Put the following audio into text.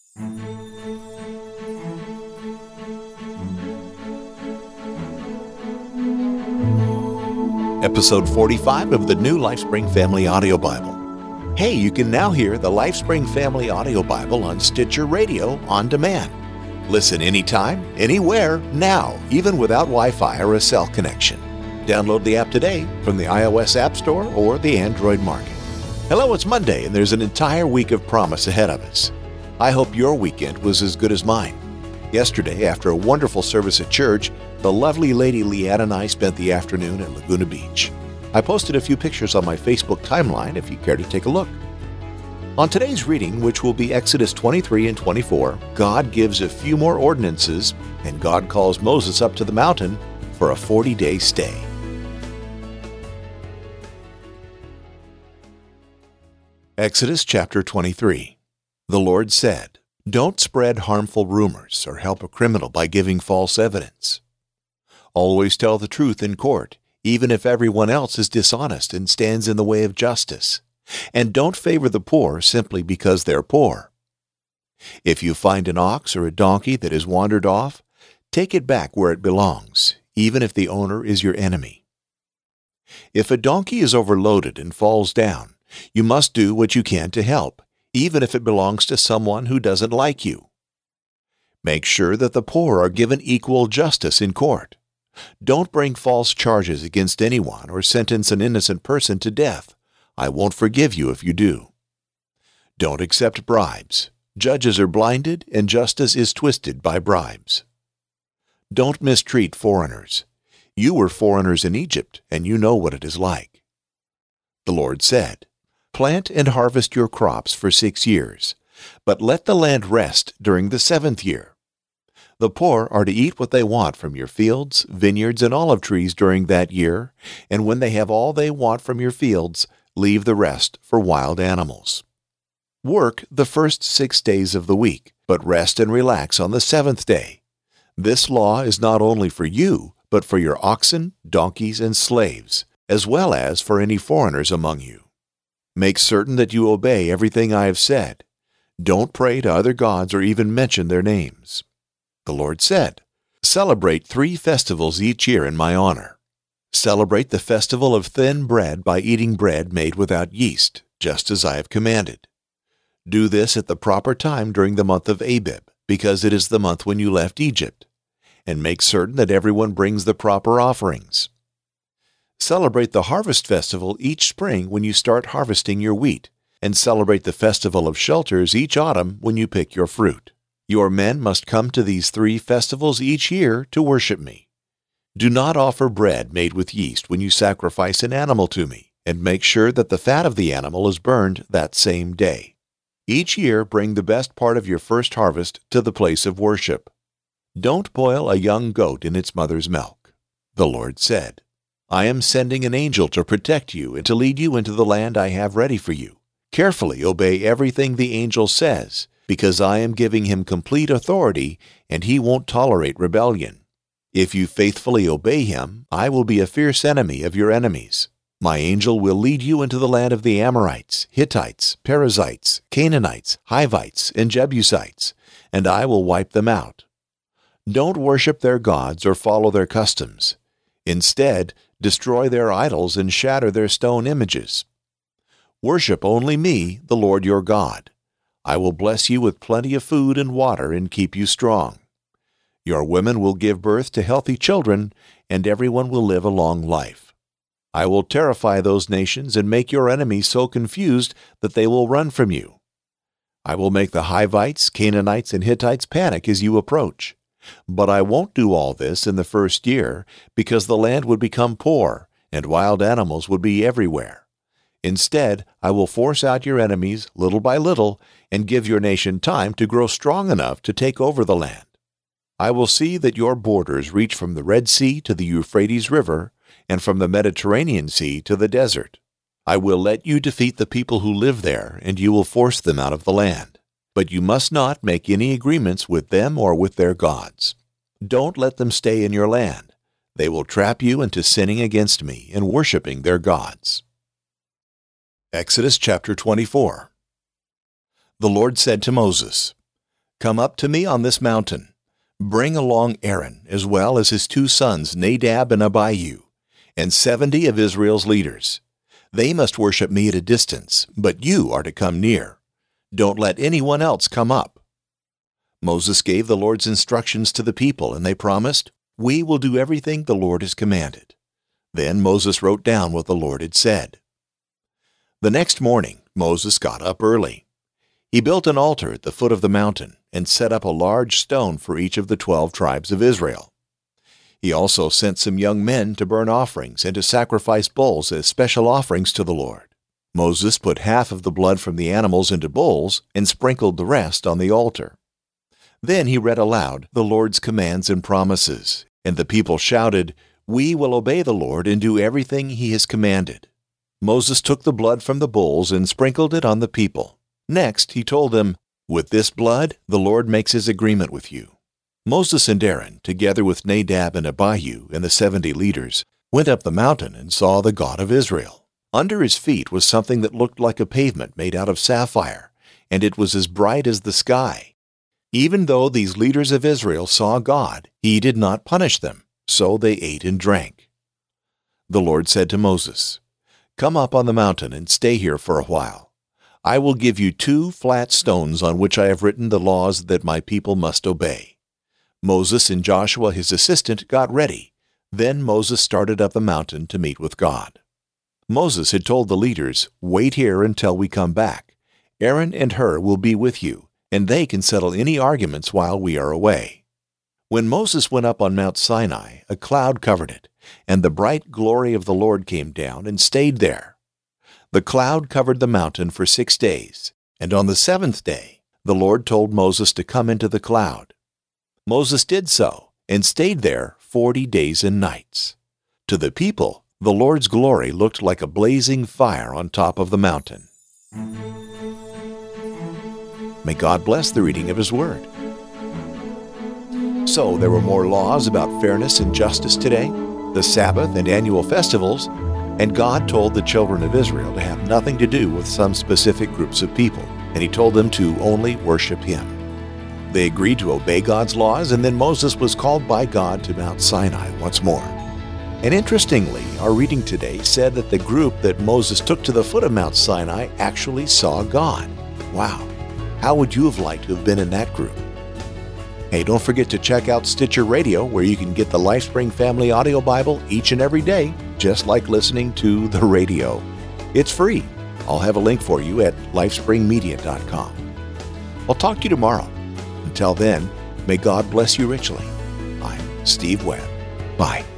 Episode 45 of the new LifeSpring Family Audio Bible. Hey, you can now hear the LifeSpring Family Audio Bible on Stitcher Radio on demand. Listen anytime, anywhere, now, even without Wi-Fi or a cell connection. Download the app today from the iOS App Store or the Android Market. Hello, it's Monday, and there's an entire week of promise ahead of us. I hope your weekend was as good as mine. Yesterday, after a wonderful service at church, the lovely Lady Leanne and I spent the afternoon at Laguna Beach. I posted a few pictures on my Facebook timeline if you care to take a look. On today's reading, which will be Exodus 23 and 24, God gives a few more ordinances, and God calls Moses up to the mountain for a 40-day stay. Exodus chapter 23. The Lord said, "Don't spread harmful rumors or help a criminal by giving false evidence. Always tell the truth in court, even if everyone else is dishonest and stands in the way of justice. And don't favor the poor simply because they're poor. If you find an ox or a donkey that has wandered off, take it back where it belongs, even if the owner is your enemy. If a donkey is overloaded and falls down, you must do what you can to help, even if it belongs to someone who doesn't like you. Make sure that the poor are given equal justice in court. Don't bring false charges against anyone or sentence an innocent person to death. I won't forgive you if you do. Don't accept bribes. Judges are blinded and justice is twisted by bribes. Don't mistreat foreigners. You were foreigners in Egypt, and you know what it is like. The Lord said, "Plant and harvest your crops for 6 years, but let the land rest during the 7th year. The poor are to eat what they want from your fields, vineyards, and olive trees during that year, and when they have all they want from your fields, leave the rest for wild animals. Work the first 6 days of the week, but rest and relax on the 7th day. This law is not only for you, but for your oxen, donkeys, and slaves, as well as for any foreigners among you. Make certain that you obey everything I have said. Don't pray to other gods or even mention their names." The Lord said, "Celebrate 3 festivals each year in my honor. Celebrate the festival of thin bread by eating bread made without yeast, just as I have commanded. Do this at the proper time during the month of Abib, because it is the month when you left Egypt, and make certain that everyone brings the proper offerings. Celebrate the harvest festival each spring when you start harvesting your wheat, and celebrate the festival of shelters each autumn when you pick your fruit. Your men must come to these 3 festivals each year to worship me. Do not offer bread made with yeast when you sacrifice an animal to me, and make sure that the fat of the animal is burned that same day. Each year bring the best part of your first harvest to the place of worship. Don't boil a young goat in its mother's milk." The Lord said, "I am sending an angel to protect you and to lead you into the land I have ready for you. Carefully obey everything the angel says, because I am giving him complete authority, and he won't tolerate rebellion. If you faithfully obey him, I will be a fierce enemy of your enemies. My angel will lead you into the land of the Amorites, Hittites, Perizzites, Canaanites, Hivites, and Jebusites, and I will wipe them out. Don't worship their gods or follow their customs. Instead, destroy their idols and shatter their stone images. Worship only me, the Lord your God. I will bless you with plenty of food and water and keep you strong. Your women will give birth to healthy children, and everyone will live a long life. I will terrify those nations and make your enemies so confused that they will run from you. I will make the Hivites, Canaanites, and Hittites panic as you approach. But I won't do all this in the first year, because the land would become poor, and wild animals would be everywhere. Instead, I will force out your enemies little by little and give your nation time to grow strong enough to take over the land. I will see that your borders reach from the Red Sea to the Euphrates River and from the Mediterranean Sea to the desert. I will let you defeat the people who live there, and you will force them out of the land. But you must not make any agreements with them or with their gods. Don't let them stay in your land. They will trap you into sinning against me and worshiping their gods." Exodus chapter 24. The Lord said to Moses, "Come up to me on this mountain. Bring along Aaron, as well as his 2 sons Nadab and Abihu, and 70 of Israel's leaders. They must worship me at a distance, but you are to come near. Don't let anyone else come up." Moses gave the Lord's instructions to the people, and they promised, "We will do everything the Lord has commanded." Then Moses wrote down what the Lord had said. The next morning, Moses got up early. He built an altar at the foot of the mountain and set up a large stone for each of the 12 tribes of Israel. He also sent some young men to burn offerings and to sacrifice bulls as special offerings to the Lord. Moses put half of the blood from the animals into bowls and sprinkled the rest on the altar. Then he read aloud the Lord's commands and promises, and the people shouted, "We will obey the Lord and do everything He has commanded." Moses took the blood from the bulls and sprinkled it on the people. Next, he told them, "With this blood, the Lord makes His agreement with you." Moses and Aaron, together with Nadab and Abihu and the 70 leaders, went up the mountain and saw the God of Israel. Under his feet was something that looked like a pavement made out of sapphire, and it was as bright as the sky. Even though these leaders of Israel saw God, He did not punish them, so they ate and drank. The Lord said to Moses, "Come up on the mountain and stay here for a while. I will give you 2 flat stones on which I have written the laws that my people must obey." Moses and Joshua, his assistant, got ready. Then Moses started up the mountain to meet with God. Moses had told the leaders, "Wait here until we come back. Aaron and Hur will be with you, and they can settle any arguments while we are away." When Moses went up on Mount Sinai, a cloud covered it, and the bright glory of the Lord came down and stayed there. The cloud covered the mountain for 6 days, and on the 7th day, the Lord told Moses to come into the cloud. Moses did so, and stayed there 40 days and nights. To the people, the Lord's glory looked like a blazing fire on top of the mountain. May God bless the reading of His Word. So there were more laws about fairness and justice today, the Sabbath and annual festivals, and God told the children of Israel to have nothing to do with some specific groups of people, and He told them to only worship Him. They agreed to obey God's laws, and then Moses was called by God to Mount Sinai once more. And interestingly, our reading today said that the group that Moses took to the foot of Mount Sinai actually saw God. Wow! How would you have liked to have been in that group? Hey, don't forget to check out Stitcher Radio, where you can get the LifeSpring Family Audio Bible each and every day, just like listening to the radio. It's free. I'll have a link for you at lifespringmedia.com. I'll talk to you tomorrow. Until then, may God bless you richly. I'm Steve Webb. Bye.